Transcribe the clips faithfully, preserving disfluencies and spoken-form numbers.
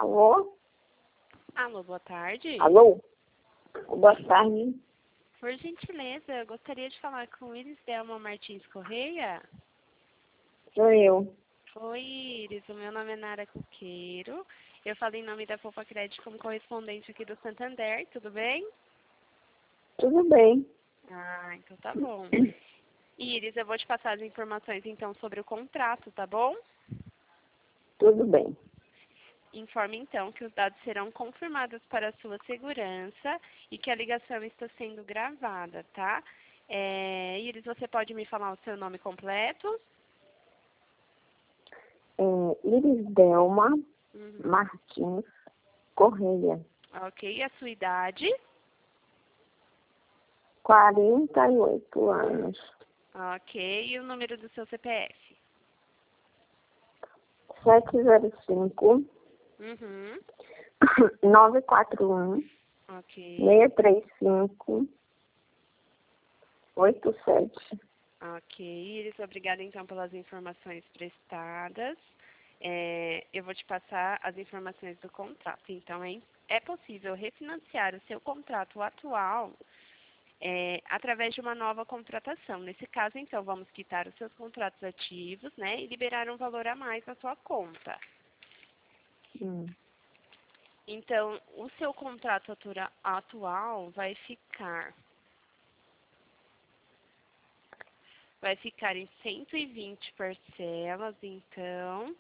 Alô? Alô, boa tarde. Alô? Boa tarde. Por gentileza, eu gostaria de falar com Iris Delma Martins Correia. Sou eu. Oi, Iris. O meu nome é Nara Coqueiro. Eu falo em nome da Poupa Crédito como correspondente aqui do Santander. Tudo bem? Tudo bem. Ah, então tá bom. Iris, eu vou te passar as informações então sobre o contrato, tá bom? Tudo bem. Informe então que os dados serão confirmados para a sua segurança e que a ligação está sendo gravada, tá? É, Iris, você pode me falar o seu nome completo? É, Iris Delma Uhum. Martins Correia. Ok, e a sua idade? quarenta e oito anos. Ok, e o número do seu C P F? sete zero cinco, Uhum. nove quatro um, Ok, seis três cinco, oito sete. ok. Iris, obrigada então pelas informações prestadas. É, eu vou te passar as informações do contrato. Então, é, é possível refinanciar o seu contrato atual é, através de uma nova contratação. Nesse caso, então, vamos quitar os seus contratos ativos, né, e liberar um valor a mais na sua conta. Hum. Então, o seu contrato atura, atual vai ficar, vai ficar em cento e vinte parcelas, então,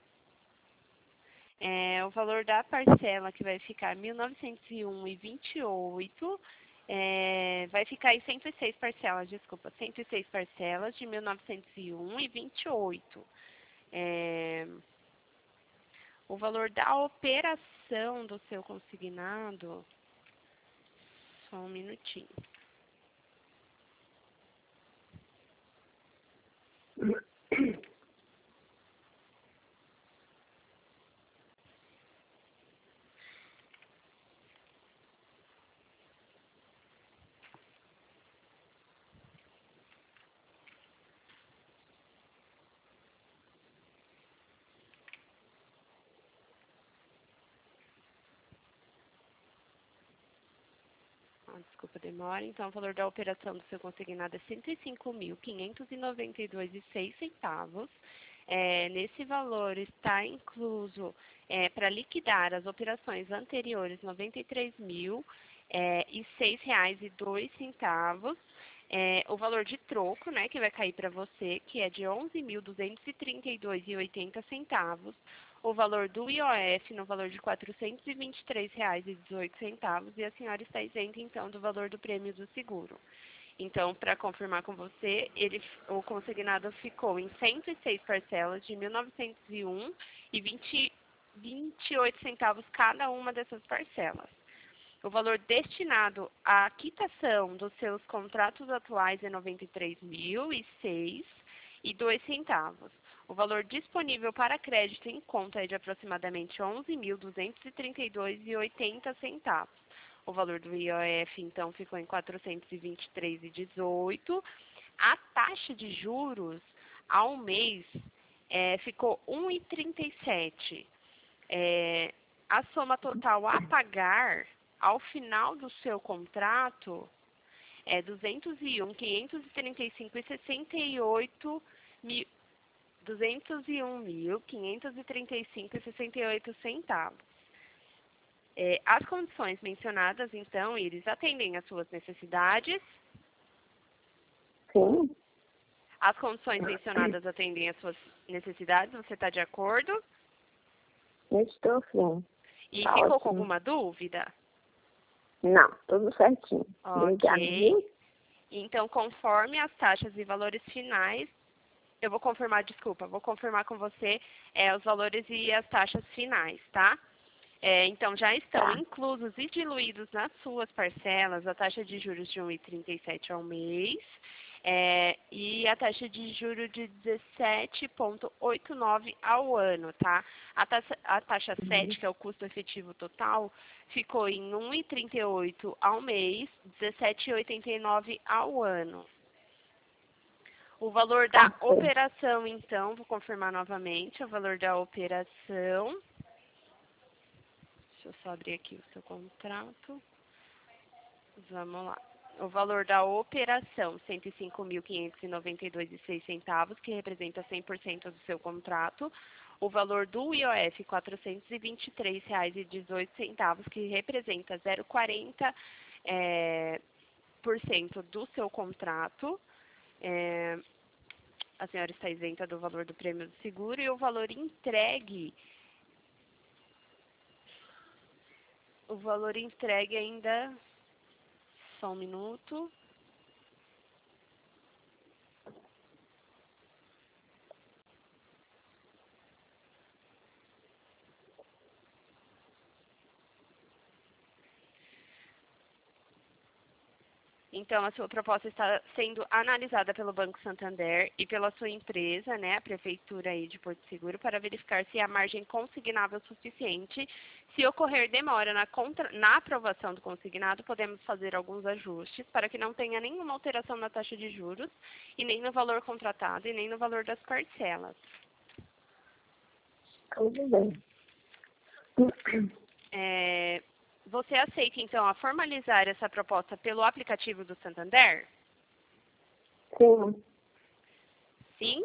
é, o valor da parcela que vai ficar mil novecentos e um e vinte e oito, é, vai ficar em cento e seis parcelas, desculpa, cento e seis parcelas de mil novecentos e um e vinte e oito. É, o valor da operação do seu consignado, só um minutinho. Ah, desculpa a demora. Então, o valor da operação do seu consignado é cento e cinco mil, quinhentos e noventa e dois reais e seis centavos. É, nesse valor está incluso, é, para liquidar as operações anteriores, noventa e três mil é, e seis reais e dois centavos. É, o valor de troco, né, que vai cair para você, que é de onze mil duzentos e trinta e dois reais e oitenta centavos. O valor do I O F no valor de quatrocentos e vinte e três reais e dezoito centavos e a senhora está isenta, então, do valor do prêmio do seguro. Então, para confirmar com você, ele, o consignado ficou em cento e seis parcelas de mil novecentos e um reais e vinte e oito centavos cada uma dessas parcelas. O valor destinado à quitação dos seus contratos atuais é noventa e três mil e seis reais e dois centavos. O valor disponível para crédito em conta é de aproximadamente onze mil duzentos e trinta e dois reais e oitenta centavos. O valor do I O F, então, ficou em quatrocentos e vinte e três reais e dezoito centavos. A taxa de juros ao mês é, ficou um real e trinta e sete centavos. É, a soma total a pagar ao final do seu contrato é duzentos e um mil, quinhentos e trinta e cinco reais e sessenta e oito mil, duzentos e um mil, quinhentos e trinta e cinco reais e sessenta e oito centavos. É, as condições mencionadas, então, Iris, atendem às suas necessidades? Sim. As condições mencionadas atendem às suas necessidades? Você está de acordo? Estou sim. E Tá ficou ótimo. com alguma dúvida? Não, tudo certinho. Obrigada, Ok. viu? Então, conforme as taxas e valores finais, eu vou confirmar, desculpa, vou confirmar com você é, os valores e as taxas finais, tá? É, então, já estão Tá. inclusos e diluídos nas suas parcelas a taxa de juros de um real e trinta e sete ao mês é, e a taxa de juros de dezessete vírgula oitenta e nove ao ano, tá? A taxa, a taxa Uhum. sete, que é o custo efetivo total, ficou em um real e trinta e oito ao mês, dezessete vírgula oitenta e nove ao ano. O valor da Tá certo. operação, então, vou confirmar novamente, o valor da operação eu só abrir aqui o seu contrato. Vamos lá. O valor da operação, cento e cinco mil, quinhentos e noventa e dois reais e seis centavos, que representa cem por cento do seu contrato. O valor do I O F, quatrocentos e vinte e três reais e dezoito centavos, que representa zero vírgula quarenta é, por cento do seu contrato. É, a senhora está isenta do valor do prêmio do seguro e o valor entregue, o valor entregue ainda, só um minuto. Então, a sua proposta está sendo analisada pelo Banco Santander e pela sua empresa, né, a Prefeitura aí de Porto Seguro, para verificar se há margem consignável suficiente. Se ocorrer demora na, contra... na aprovação do consignado, podemos fazer alguns ajustes para que não tenha nenhuma alteração na taxa de juros, e nem no valor contratado, e nem no valor das parcelas. Tudo bem. É... Você aceita, então, a formalizar essa proposta pelo aplicativo do Santander? Sim. Sim?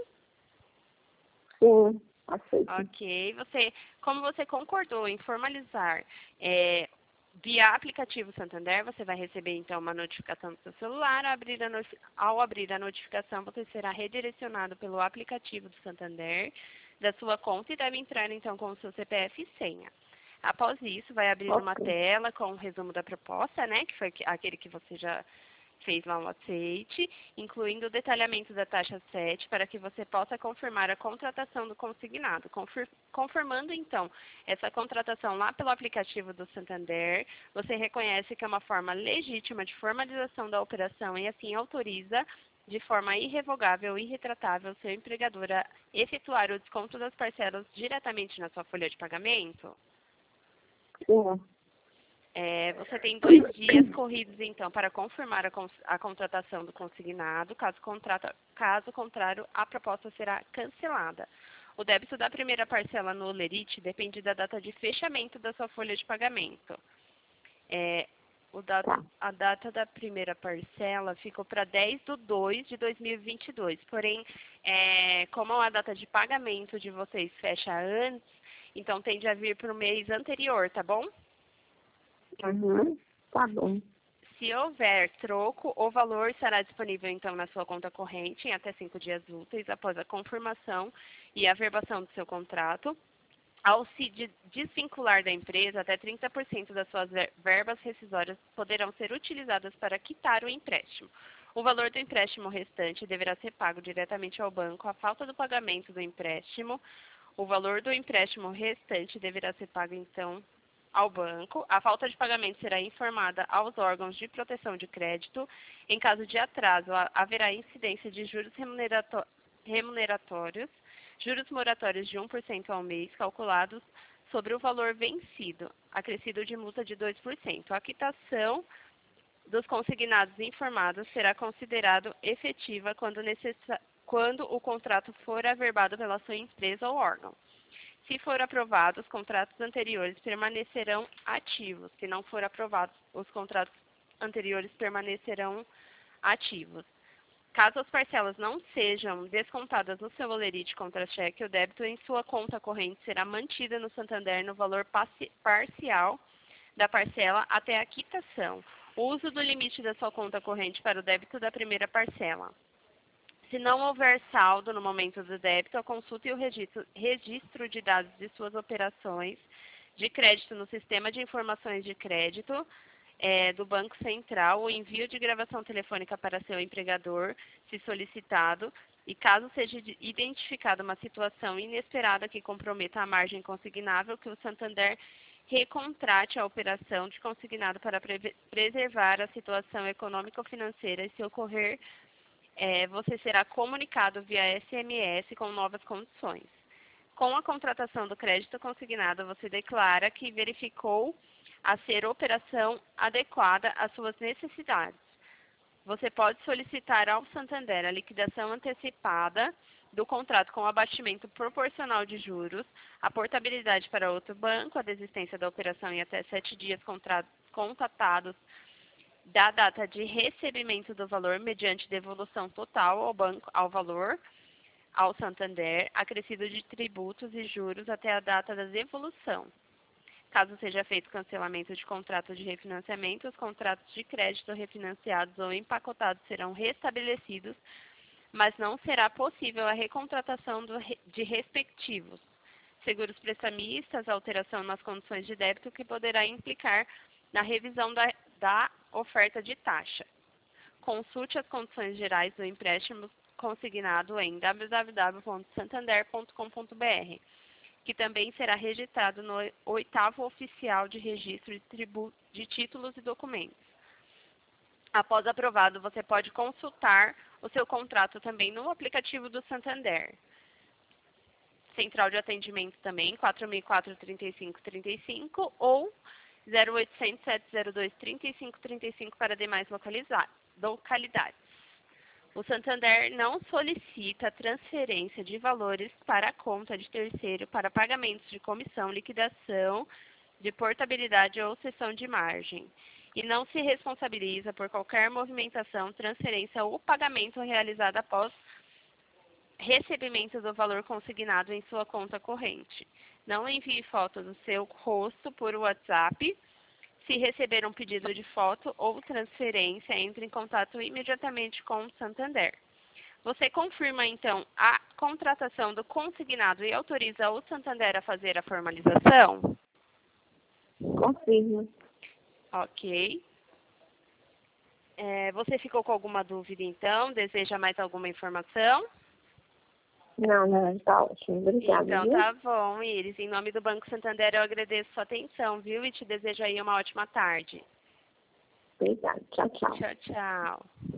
Sim, aceito. Ok. Você, como você concordou em formalizar é, via aplicativo Santander, você vai receber, então, uma notificação do seu celular. Ao abrir, a not... Ao abrir a notificação, você será redirecionado pelo aplicativo do Santander da sua conta e deve entrar, então, com o seu C P F e senha. Após isso, vai abrir Ok. uma tela com o resumo da proposta, né, que foi aquele que você já fez lá um aceite, incluindo o detalhamento da taxa sete, para que você possa confirmar a contratação do consignado. Confir- Confirmando, então, essa contratação lá pelo aplicativo do Santander, você reconhece que é uma forma legítima de formalização da operação e, assim, autoriza de forma irrevogável e irretratável seu empregador a efetuar o desconto das parcelas diretamente na sua folha de pagamento? Sim. É, você tem dois dias corridos, então, para confirmar a, cons a contratação do consignado. Caso, contrata, caso contrário, a proposta será cancelada. O débito da primeira parcela no Olerite depende da data de fechamento da sua folha de pagamento. É, o da, Tá. a data da primeira parcela ficou para dez de dois de dois mil e vinte e dois. Porém, é, como a data de pagamento de vocês fecha antes, então tende a vir para o mês anterior, tá bom? Uhum. Tá bom. Se houver troco, o valor estará disponível, então, na sua conta corrente em até cinco dias úteis após a confirmação e averbação do seu contrato. Ao se de- desvincular da empresa, até trinta por cento das suas ver- verbas rescisórias poderão ser utilizadas para quitar o empréstimo. O valor do empréstimo restante deverá ser pago diretamente ao banco. A falta do pagamento do empréstimo, o valor do empréstimo restante deverá ser pago, então, ao banco. A falta de pagamento será informada aos órgãos de proteção de crédito. Em caso de atraso, ha- haverá incidência de juros remunerato- remuneratórios, juros moratórios de um por cento ao mês, calculados sobre o valor vencido, acrescido de multa de dois por cento. A quitação dos consignados informados será considerado efetiva quando, necessa- quando o contrato for averbado pela sua empresa ou órgão. Se for aprovado, os contratos anteriores permanecerão ativos. Se não for aprovado, os contratos anteriores permanecerão ativos. Caso as parcelas não sejam descontadas no seu Olerite contra-cheque, o débito em sua conta corrente será mantido no Santander no valor parci- parcial da parcela até a quitação. O uso do limite da sua conta corrente para o débito da primeira parcela. Se não houver saldo no momento do débito, consulte o registro, registro de dados de suas operações de crédito no Sistema de Informações de Crédito é, do Banco Central, o envio de gravação telefônica para seu empregador, se solicitado, e caso seja identificada uma situação inesperada que comprometa a margem consignável, que o Santander recontrate a operação de consignado para pre preservar a situação econômico-financeira e, se ocorrer, É, você será comunicado via S M S com novas condições. Com a contratação do crédito consignado, você declara que verificou a ser operação adequada às suas necessidades. você pode solicitar ao Santander a liquidação antecipada do contrato com abatimento proporcional de juros, a portabilidade para outro banco, a desistência da operação em até sete dias contatados da data de recebimento do valor mediante devolução total ao banco ao valor ao Santander, acrescido de tributos e juros até a data da devolução. Caso seja feito cancelamento de contrato de refinanciamento, os contratos de crédito refinanciados ou empacotados serão restabelecidos, mas não será possível a recontratação do, de respectivos seguros prestamistas, alteração nas condições de débito que poderá implicar na revisão da, da oferta de taxa. Consulte as condições gerais do empréstimo consignado em w w w ponto santander ponto com ponto b r, que também será registrado no oitavo oficial de registro de, tribu, de títulos e documentos. Após aprovado, você pode consultar o seu contrato também no aplicativo do Santander. Central de atendimento também, quatro mil e quatro, trinta e cinco, trinta e cinco ou zero oitocentos, sete zero dois, trinta e cinco, trinta e cinco para demais localidades. O Santander não solicita transferência de valores para a conta de terceiro para pagamentos de comissão, liquidação, de portabilidade ou cessão de margem, e não se responsabiliza por qualquer movimentação, transferência ou pagamento realizado após recebimento do valor consignado em sua conta corrente. Não envie foto do seu rosto por WhatsApp. Se receber um pedido de foto ou transferência, entre em contato imediatamente com o Santander. Você confirma, então, a contratação do consignado e autoriza o Santander a fazer a formalização? Confirmo. Ok. É, você ficou com alguma dúvida, então? Deseja mais alguma informação? Não, não, tá ótimo. Obrigada. Então, viu? tá bom, Iris. Em nome do Banco Santander, eu agradeço sua atenção, viu? E te desejo aí uma ótima tarde. Obrigada. Tchau, tchau. Tchau, tchau.